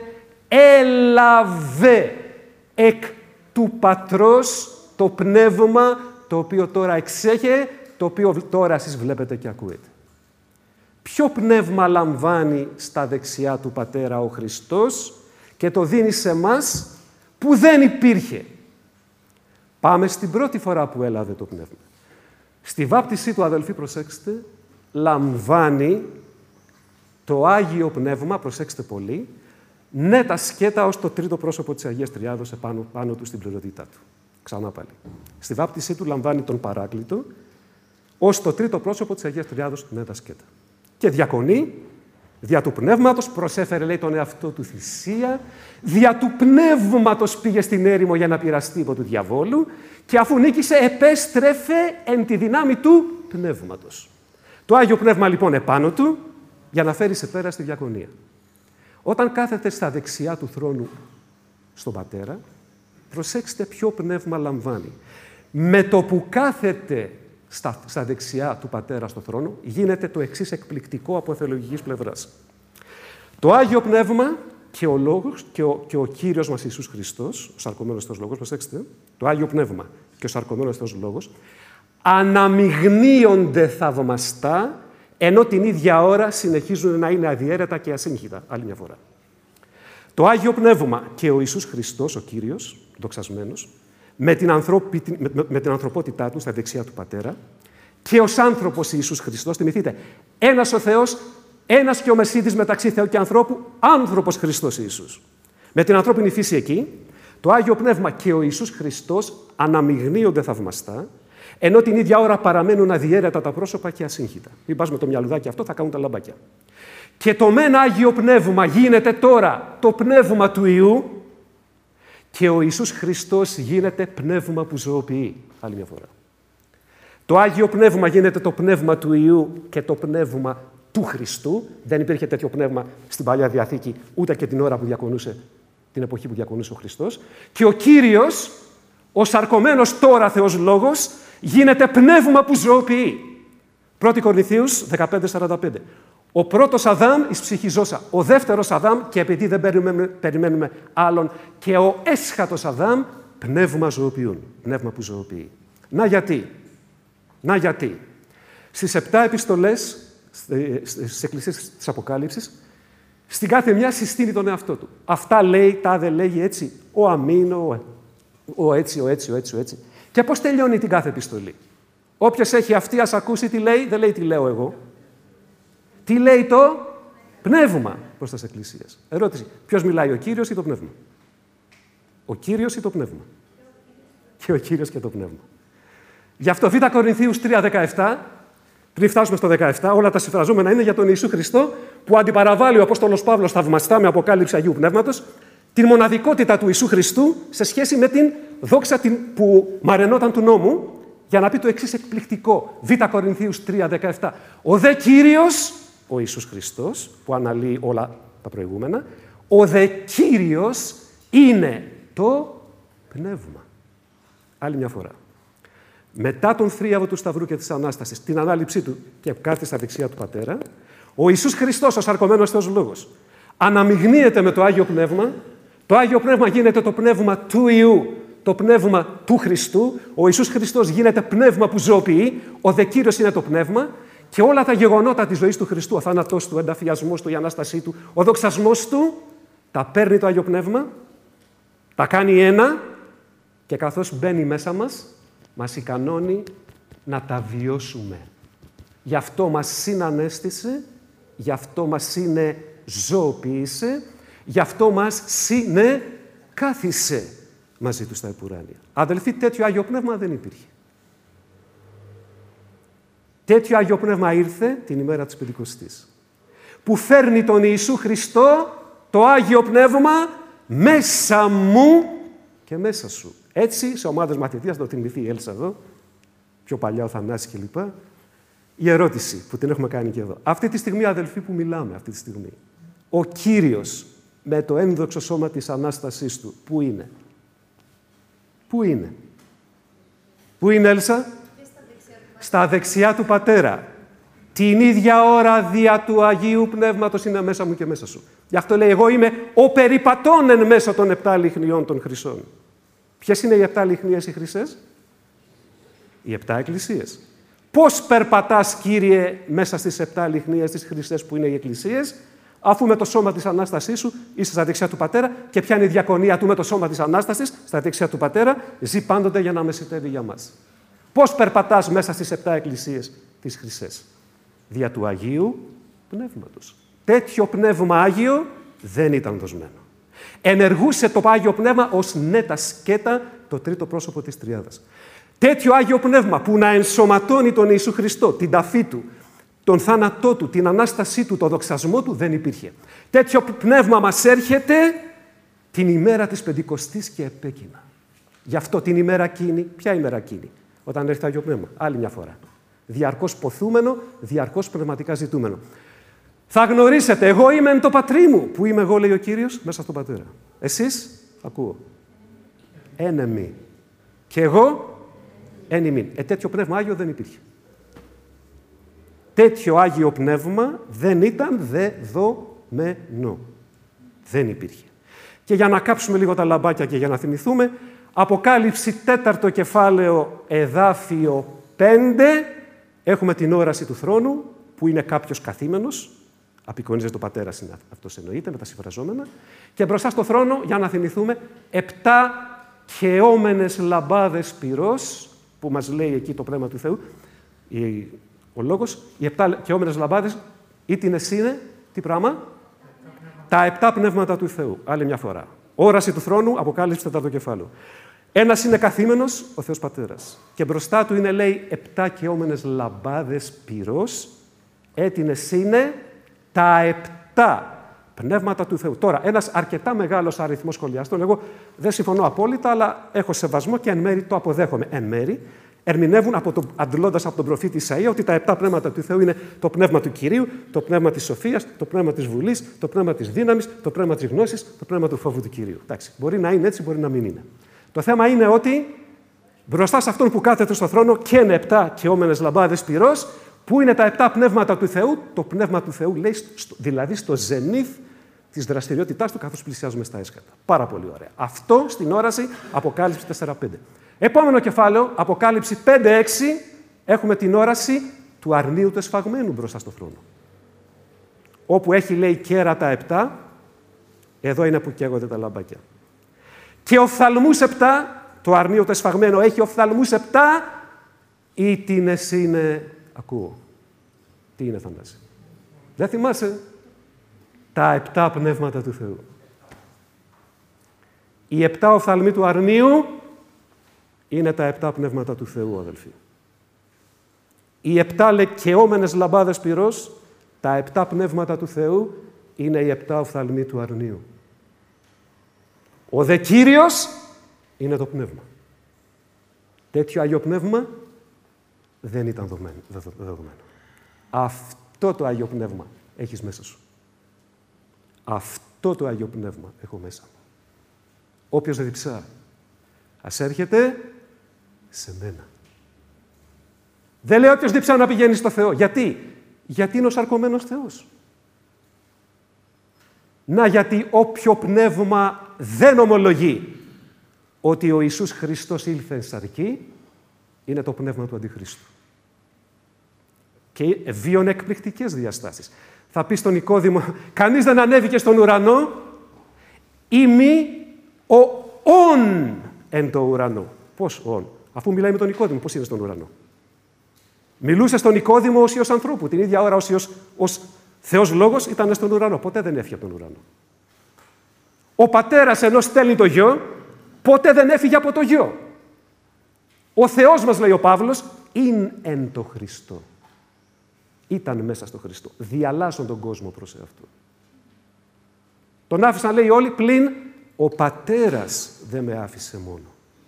έλαβε εκ του Πατρός το πνεύμα το οποίο τώρα εξέχε, το οποίο τώρα εσείς βλέπετε και ακούετε. Ποιο πνεύμα λαμβάνει στα δεξιά του Πατέρα ο Χριστός και το δίνει σε μας που δεν υπήρχε? Πάμε στην πρώτη φορά που έλαβε το πνεύμα. Στη βάπτισή του, αδελφοί, προσέξτε, λαμβάνει το Άγιο Πνεύμα, προσέξτε πολύ, ναι τα σκέτα ως το τρίτο πρόσωπο της Αγίας Τριάδος επάνω του στην πληρότητά του. Ξανά πάλι. Στη βάπτισή του λαμβάνει τον Παράκλητο ως το τρίτο πρόσωπο της Αγίας Τριάδος, ναι τα σκέτα. Και διακονεί, δια του Πνεύματος προσέφερε, λέει, τον εαυτό του θυσία, δια του Πνεύματος πήγε στην έρημο για να πειραστεί υπό του διαβόλου και αφού νίκησε επέστρεφε εν τη δυνάμει του Πνεύματος. Το Άγιο Πνεύμα λοιπόν επάνω του για να φέρει σε πέρα στη διακονία. Όταν κάθεται στα δεξιά του θρόνου στον Πατέρα, προσέξτε ποιο πνεύμα λαμβάνει. Με το που κάθεται στα δεξιά του Πατέρα στο θρόνο, γίνεται το εξής εκπληκτικό από θεολογικής πλευράς. Το Άγιο Πνεύμα και ο Λόγος και ο Κύριος μας Ιησούς Χριστός, ο σαρκωμένος Θεός Λόγος, προσέξτε, το Άγιο Πνεύμα και ο σαρκωμένος Θεός Λόγος, αναμειγνύονται θαυμαστά, ενώ την ίδια ώρα συνεχίζουν να είναι αδιέρετα και ασύγχυτα. Άλλη μια φορά. Το Άγιο Πνεύμα και ο Ιησούς Χριστός, ο Κύριος, δοξασμένος, με την ανθρωπότητά του στα δεξιά του Πατέρα και ως άνθρωπος Ιησούς Χριστός, θυμηθείτε, ένας ο Θεός, ένας και ο Μεσίτης μεταξύ Θεού και ανθρώπου, άνθρωπος Χριστός Ιησούς. Με την ανθρώπινη φύση εκεί, το Άγιο Πνεύμα και ο Ιησούς Χριστός αναμειγνύονται θαυμαστά, ενώ την ίδια ώρα παραμένουν αδιέρετα τα πρόσωπα και ασύγχυτα. Μην πας με το μυαλουδάκι αυτό, θα κάνουν τα λαμπάκια. Και το μεν Άγιο Πνεύμα γίνεται τώρα το πνεύμα του Υιού και ο Ιησούς Χριστός γίνεται πνεύμα που ζωοποιεί. Άλλη μια φορά. Το Άγιο Πνεύμα γίνεται το πνεύμα του Υιού και το πνεύμα του Χριστού. Δεν υπήρχε τέτοιο πνεύμα στην Παλιά Διαθήκη, ούτε και την ώρα που διακονούσε, την εποχή που διακονούσε ο Χριστός. Και ο Κύριος, ο σαρκωμένος τώρα Θεός Λόγος, γίνεται πνεύμα που ζωοποιεί. 1 Κορινθίους 15:45. Ο πρώτος Αδάμ εις ψυχή ζώσα. Ο δεύτερος Αδάμ, και επειδή δεν περιμένουμε άλλον, και ο έσχατος Αδάμ, πνεύμα ζωοποιούν. Πνεύμα που ζωοποιεί. Να γιατί. Να γιατί. Στις 7 επιστολές, στις εκκλησίες της Αποκάλυψης, στην κάθε μια συστήνει τον εαυτό του. Αυτά λέει, τάδε λέγει έτσι, ο αμήν, ο έτσι, ο έτσι, ο έτσι, ο έτσι. Και πώς τελειώνει την κάθε επιστολή. Όποιος έχει αυτή, ας ακούσει τι λέει, δεν λέει τι λέω εγώ. Τι λέει το πνεύμα προς τις εκκλησίες. Ερώτηση. Ποιος μιλάει, ο Κύριος ή το πνεύμα? Ο Κύριος ή το πνεύμα? Και ο Κύριος και το πνεύμα. Γι' αυτό Β' Κορινθίους 3:17, πριν φτάσουμε στο 17, όλα τα συμφραζόμενα είναι για τον Ιησού Χριστό, που αντιπαραβάλλει ο Απόστολος Παύλος θαυμαστά με αποκάλυψη Αγίου Πνεύματος, την μοναδικότητα του Ιησού Χριστού σε σχέση με την δόξα που μαραινόταν του νόμου, για να πει το εξής εκπληκτικό. Β' Κορινθίους 3:17. Ο δε Κύριος, ο Ιησούς Χριστός, που αναλύει όλα τα προηγούμενα, ο δε Κύριος είναι το πνεύμα. Άλλη μια φορά. Μετά τον θρίαβο του Σταυρού και της Ανάστασης, την ανάληψή του και κάθεται στα δεξιά του Πατέρα, ο Ιησούς Χριστός, ο σαρκωμένος Θεός Λόγος, αναμειγνύεται με το Άγιο Πνεύμα. Το Άγιο Πνεύμα γίνεται το πνεύμα του Υιού, το πνεύμα του Χριστού. Ο Ιησούς Χριστός γίνεται πνεύμα που ζωοποιεί. Ο δε Κύριος είναι το πνεύμα. Και όλα τα γεγονότα της ζωής του Χριστού, ο θάνατός του, ο ενταφιασμός του, η Ανάστασή του, ο δοξασμός του, τα παίρνει το Άγιο Πνεύμα, τα κάνει ένα και καθώς μπαίνει μέσα μας ικανώνει να τα βιώσουμε. Γι' αυτό μας συνανέστησε, γι' αυτό μας συνεζωοποίησε, γι' αυτό μας συνεκάθισε μαζί του στα επουράνια. Αδελφοί, τέτοιο Άγιο Πνεύμα δεν υπήρχε. Τέτοιο Άγιο Πνεύμα ήρθε την ημέρα της Πεντηκοστής, που φέρνει τον Ιησού Χριστό, το Άγιο Πνεύμα, μέσα μου και μέσα σου. Έτσι, σε ομάδες μαθητείας, θα το θυμηθεί η Έλσα εδώ, πιο παλιά ο Θανάσης κλπ. Η ερώτηση που την έχουμε κάνει και εδώ. Αυτή τη στιγμή, αδελφοί, που μιλάμε αυτή τη στιγμή, ο Κύριος με το ένδοξο σώμα της Ανάστασής του, πού είναι? Πού είναι? Πού είναι, Έλσα? Στα δεξιά του Πατέρα. Την ίδια ώρα δια του Αγίου Πνεύματος είναι μέσα μου και μέσα σου. Γι' αυτό λέει, εγώ είμαι ο περιπατών εν μέσω των 7 λιχνιών των χρυσών. Ποιες είναι οι 7 λιχνίες οι χρυσές? Οι 7 εκκλησίες. Πώς περπατάς, Κύριε, μέσα στις 7 λιχνίες τις χρυσές που είναι οι εκκλησίες, αφού με το σώμα της Ανάστασής σου είσαι στα δεξιά του Πατέρα και ποια είναι η διακονία του με το σώμα της Ανάστασης στα δεξιά του Πατέρα, ζει πάντοτε για να μεσητεύει για μας. Πώς περπατάς μέσα στις 7 εκκλησίες τις χρυσές? Δια του Αγίου Πνεύματος. Τέτοιο πνεύμα Άγιο δεν ήταν δοσμένο. Ενεργούσε το Άγιο Πνεύμα ως νέτα σκέτα, το τρίτο πρόσωπο της Τριάδας. Τέτοιο Άγιο Πνεύμα που να ενσωματώνει τον Ιησού Χριστό, την ταφή Του, τον θάνατό Του, την Ανάστασή Του, τον δοξασμό Του, δεν υπήρχε. Τέτοιο πνεύμα μας έρχεται την ημέρα της Πεντηκοστής και επέκεινα. Γι' αυτό την ημέρα εκείνη, ποια ημέρα εκείνη? Όταν έρθει το Άγιο Πνεύμα, άλλη μια φορά. Διαρκώς ποθούμενο, διαρκώς πνευματικά ζητούμενο. Θα γνωρίσετε, εγώ είμαι εν το Πατρί μου. Που είμαι εγώ, λέει ο Κύριος, μέσα στον Πατέρα. Εσείς, ακούω, εν εμεί. Και εγώ, εν ημίν. Τέτοιο πνεύμα Άγιο δεν υπήρχε. Τέτοιο Άγιο Πνεύμα δεν ήταν δεδομένο. Δεν υπήρχε. Και για να κάψουμε λίγο τα λαμπάκια και για να θυμηθούμε, Αποκάλυψη 4ο κεφάλαιο, εδάφιο 5, έχουμε την όραση του θρόνου, που είναι κάποιος καθήμενος, απεικονίζεται ο πατέρας, είναι αυτός εννοείται, με τα συμφραζόμενα, και μπροστά στο θρόνο, για να θυμηθούμε, 7 χεόμενες λαμπάδες πυρός, που μας λέει εκεί το Πνεύμα του Θεού, ο Λόγος, οι 7 χεόμενες λαμπάδες, ήτινες είναι, τι πράγμα? Τα 7 πνεύματα του Θεού. Άλλη μια φορά. Όραση του θρόνου, Αποκάλυψη 4ο κεφάλαιο. Ένας είναι καθήμενος, ο Θεός Πατέρας. Και μπροστά του είναι, λέει, 7 χεόμενες λαμπάδες πυρός. Έτινες είναι τα 7 πνεύματα του Θεού. Τώρα, ένας αρκετά μεγάλος αριθμός σχολιαστών, εγώ δεν συμφωνώ απόλυτα, αλλά έχω σεβασμό και εν μέρει το αποδέχομαι. Εν μέρει, ερμηνεύουν αντλώντας από τον προφήτη Ισαΐα ότι τα 7 πνεύματα του Θεού είναι το πνεύμα του Κυρίου, το πνεύμα της σοφίας, το πνεύμα της βουλής, το πνεύμα της δύναμης, το πνεύμα της γνώσης, το πνεύμα του φόβου του Κυρίου. Εντάξει, μπορεί να είναι έτσι, μπορεί να μην είναι. Το θέμα είναι ότι μπροστά σε αυτόν που κάθεται στο θρόνο και είναι 7 χεόμενες λαμπάδες πυρός, που είναι τα 7 πνεύματα του Θεού, το πνεύμα του Θεού λέει, δηλαδή στο ζενήθ της δραστηριότητάς του, καθώς πλησιάζουμε στα έσκατα. Πάρα πολύ ωραία. Αυτό στην όραση Αποκάλυψη 4-5. Επόμενο κεφάλαιο, Αποκάλυψη 5-6, έχουμε την όραση του αρνίου του εσφαγμένου μπροστά στο θρόνο. Όπου έχει, λέει, κέρατα 7, εδώ είναι που καίγονται τα λαμπάκια. Και οφθαλμούς 7, το αρνίο το εσφαγμένο έχει οφθαλμούς 7, ήτινες είναι, ακούω, τι είναι Θανάση? Δεν θυμάσαι? Τα 7 πνεύματα του Θεού. Οι 7 οφθαλμοί του αρνίου είναι τα 7 πνεύματα του Θεού, αδελφοί. Οι 7 λεκαιόμενες λαμπάδες πυρός, τα 7 πνεύματα του Θεού, είναι οι 7 οφθαλμοί του αρνίου. Ο δε Κύριος είναι το πνεύμα. Τέτοιο Άγιο Πνεύμα δεν ήταν δεδομένο. Αυτό το Άγιο Πνεύμα έχεις μέσα σου. Αυτό το Άγιο Πνεύμα έχω μέσα μου. Όποιος δεν διψά, ας έρχεται σε μένα. Δεν λέει όποιος διψά να πηγαίνει στο Θεό. Γιατί? Γιατί είναι ο σαρκωμένος Θεός. Να, γιατί όποιο πνεύμα δεν ομολογεί ότι ο Ιησούς Χριστός ήλθε εν σαρκή, είναι το πνεύμα του Αντιχρίστου. Και βίωνε εκπληκτικές διαστάσεις. Θα πει στον Νικόδημο, κανείς δεν ανέβηκε στον ουρανό, ημί ο ον εν το ουρανό. Πώς ον? Αφού μιλάει με τον Νικόδημο, πώς είναι στον ουρανό? Μιλούσε στον Νικόδημο ως Υιός ανθρώπου. Την ίδια ώρα ως Θεός Λόγος ήταν στον ουρανό. Ποτέ δεν έφυγε από τον ουρανό. Ο πατέρας ενώ στέλνει το γιο, ποτέ δεν έφυγε από το γιο. Ο Θεός μας, λέει ο Παύλος, ειν εν το Χριστό. Ήταν μέσα στο Χριστό. Διαλάσσον τον κόσμο προς αυτό. Τον άφησαν, λέει, όλοι, πλην ο πατέρας δεν με άφησε μόνο.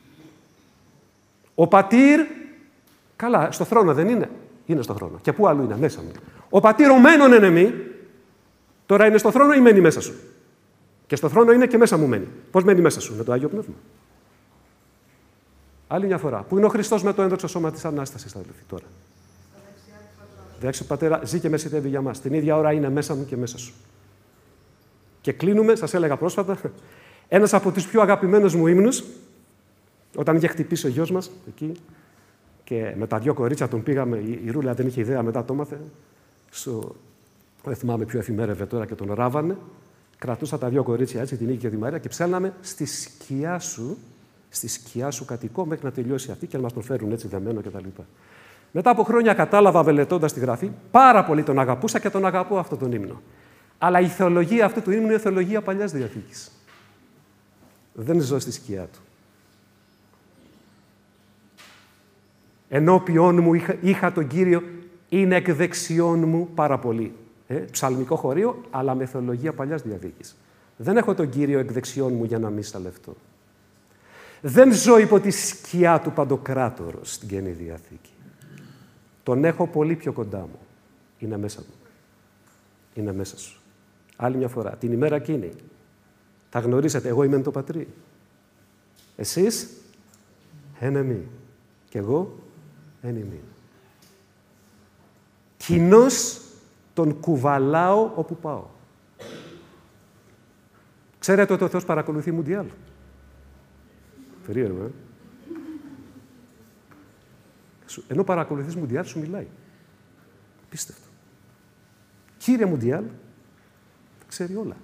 Ο πατήρ, καλά, στο θρόνο δεν είναι? Είναι στο θρόνο. Και πού αλλού είναι? Μέσα μου. Ο πατήρ ο μένον εν εμεί, τώρα είναι στο θρόνο ή μένει μέσα σου? Και στο θρόνο είναι και μέσα μου μένει. Πώς μένει μέσα σου? Με το Άγιο Πνεύμα. Άλλη μια φορά. Πού είναι ο Χριστός με το ένδοξο σώμα της Ανάστασης, αδελφοί, τώρα? Δεξί του Πατέρα, ζει και μεσητεύει για μας. Την ίδια ώρα είναι μέσα μου και μέσα σου. Και κλείνουμε, σας έλεγα πρόσφατα, ένας από τους πιο αγαπημένους μου ύμνους, όταν είχε χτυπήσει ο γιος μας εκεί, και με τα 2 κορίτσια τον πήγαμε, η Ρούλα δεν είχε ιδέα, μετά το μάθε, δεν θυμάμαι ποιο εφημέρευε τώρα, και τον ράβανε. Κρατούσα τα 2 κορίτσια έτσι, την Νίκη και τη Μαρία, και ψέλναμε στη σκιά σου κατοικώ, μέχρι να τελειώσει αυτή και να μας τον φέρουν έτσι δεμένο κτλ. Μετά από χρόνια κατάλαβα, μελετώντας τη Γραφή, πάρα πολύ τον αγαπούσα και τον αγαπώ αυτόν τον ύμνο. Αλλά η θεολογία αυτού του ύμνου είναι θεολογία Παλιάς Διαθήκης. Δεν ζω στη σκιά του. Ενώπιόν μου είχα τον Κύριο, είναι εκ δεξιών μου πάρα πολύ. Ψαλμικό χωρίο, αλλά με θεολογία Παλιάς Διαθήκης. Δεν έχω τον Κύριο εκ δεξιών μου για να μη σαλευτώ. Δεν ζω υπό τη σκιά του Παντοκράτορος στην Καινή Διαθήκη. Τον έχω πολύ πιο κοντά μου. Είναι μέσα μου. Είναι μέσα σου. Άλλη μια φορά, την ημέρα εκείνη, θα γνωρίσετε, εγώ είμαι το Πατρί. Εσείς, εν εμεί. Κι εγώ, εν ημί. Κοινώς τον κουβαλάω όπου πάω. Ξέρετε ότι ο Θεός παρακολουθεί Μουντιάλ. Περίεργο, Ενώ παρακολουθείς Μουντιάλ, σου μιλάει. Πίστευτο. Κύριε Μουντιάλ, ξέρει όλα.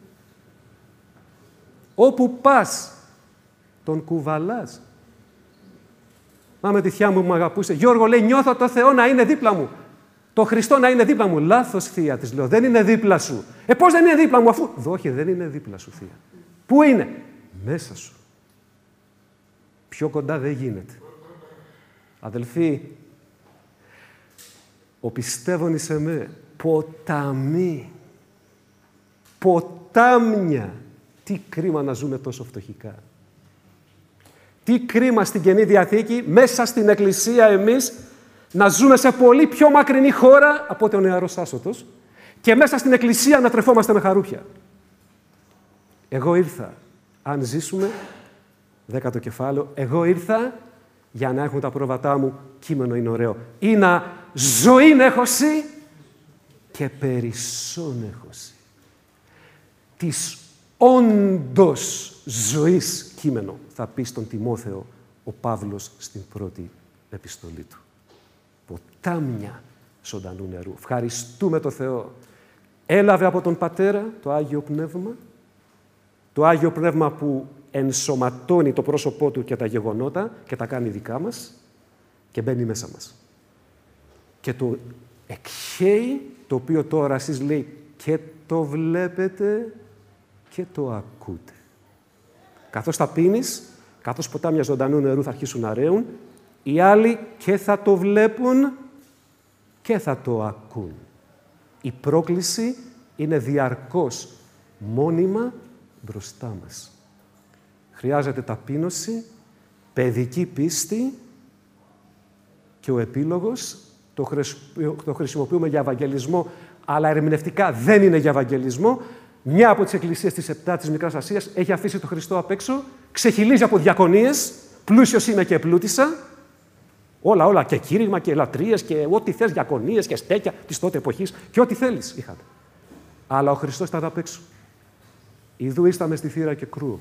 Όπου πας, τον κουβαλάς. Μάμε τη θιά μου αγαπούσε. Γιώργο, λέει, νιώθω το Θεό να είναι δίπλα μου. Το Χριστό να είναι δίπλα μου. Λάθος, θεία, της λέω. Δεν είναι δίπλα σου. Πώς δεν είναι δίπλα μου, αφού... Όχι, δεν είναι δίπλα σου, θεία. Πού είναι? Μέσα σου. Πιο κοντά δεν γίνεται. Αδελφοί, ο πιστεύων εις εμέ, ποταμί, ποτάμια. Τι κρίμα να ζούμε τόσο φτωχικά. Τι κρίμα στην Καινή Διαθήκη, μέσα στην Εκκλησία εμείς, να ζούμε σε πολύ πιο μακρινή χώρα από ότι ο νεαρός Άσωτος και μέσα στην Εκκλησία να τρεφόμαστε με χαρούπια. Εγώ ήρθα, αν ζήσουμε, 10ο κεφάλαιο, εγώ ήρθα για να έχουν τα πρόβατά μου, κείμενο είναι ωραίο, ή να ζωήν έχωση και περισσόν έχωση. Της όντως ζωής κείμενο, θα πει στον Τιμόθεο ο Παύλος στην πρώτη επιστολή του. Ποτάμια ζωντανού νερού. Ευχαριστούμε το Θεό. Έλαβε από τον Πατέρα το Άγιο Πνεύμα, το Άγιο Πνεύμα που ενσωματώνει το πρόσωπό του και τα γεγονότα και τα κάνει δικά μας και μπαίνει μέσα μας. Και το εκχέει, το οποίο τώρα εσείς λέει και το βλέπετε και το ακούτε. Καθώς τα πίνεις, καθώς ποτάμια ζωντανού νερού θα αρχίσουν να ρέουν, οι άλλοι και θα το βλέπουν και θα το ακούν. Η πρόκληση είναι διαρκώς μόνιμα μπροστά μας. Χρειάζεται ταπείνωση, παιδική πίστη και ο επίλογος το χρησιμοποιούμε για ευαγγελισμό, αλλά ερμηνευτικά δεν είναι για ευαγγελισμό. Μια από τις εκκλησίες της 7 της Μικράς Ασίας έχει αφήσει τον Χριστό απ' έξω, ξεχυλίζει από διακονίες, πλούσιος είμαι και επλούτησα, όλα, και κήρυγμα και λατρείες και ό,τι θες, διακονίες και στέκια της τότε εποχής και ό,τι θέλεις είχατε. Αλλά ο Χριστός ήταν απ' έξω. Ιδού ήρθαμε στη θύρα και κρούω.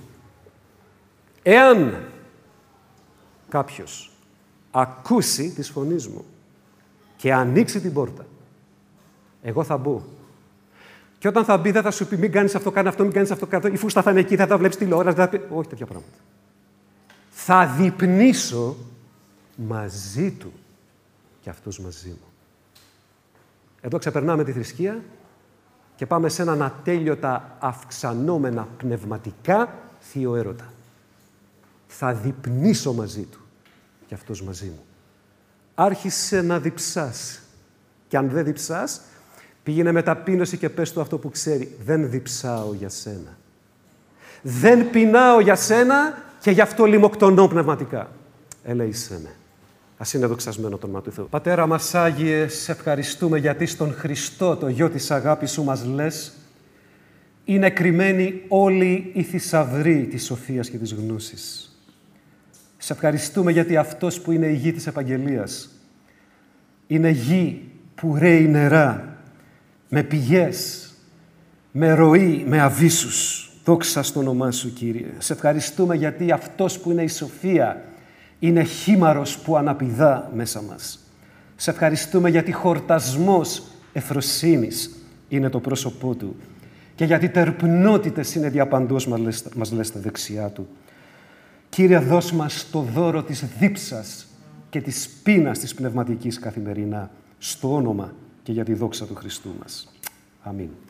Εάν κάποιος ακούσει της φωνής μου και ανοίξει την πόρτα, εγώ θα μπω. Και όταν θα μπει, δεν θα σου πει μην κάνεις αυτό, κάνε αυτό, μην κάνεις αυτό, κάνε αυτό. Η φούστα θα είναι εκεί, θα τα βλέπεις τηλεόραση, θα πει... Όχι τέτοια πράγματα. Θα διπνήσω μαζί του και αυτός μαζί μου. Εδώ ξεπερνάμε τη θρησκεία και πάμε σε έναν ατέλειωτα αυξανόμενα πνευματικά θείο έρωτα. Θα διπνήσω μαζί του και αυτός μαζί μου. Άρχισε να διψάς. Και αν δεν διψάς, πήγαινε με ταπείνωση και πες του αυτό που ξέρει. Δεν διψάω για σένα. Δεν πεινάω για σένα και γι' αυτό λιμοκτονώ πνευματικά. Ελέησέ με. Ας είναι δοξασμένο το όνομα του Θεού. Πατέρα μας Άγιε, σε ευχαριστούμε γιατί στον Χριστό, το γιο της αγάπης σου, μας λες, είναι κρυμμένοι όλοι οι θησαυροί της σοφίας και της γνώσης. Σε ευχαριστούμε γιατί αυτός που είναι η γη της επαγγελίας είναι γη που ρέει νερά, με πηγές, με ροή, με αβύσσους. Δόξα στο όνομά σου, Κύριε. Σε ευχαριστούμε γιατί αυτός που είναι η σοφία είναι χήμαρος που αναπηδά μέσα μας. Σε ευχαριστούμε γιατί χορτασμός ευφροσύνης είναι το πρόσωπό του και γιατί τερπνότητες είναι διαπαντός μας λες στα δεξιά του. Κύριε, δώσ' μας το δώρο της δίψας και της πείνας της πνευματικής καθημερινά, στο όνομα και για τη δόξα του Χριστού μας. Αμήν.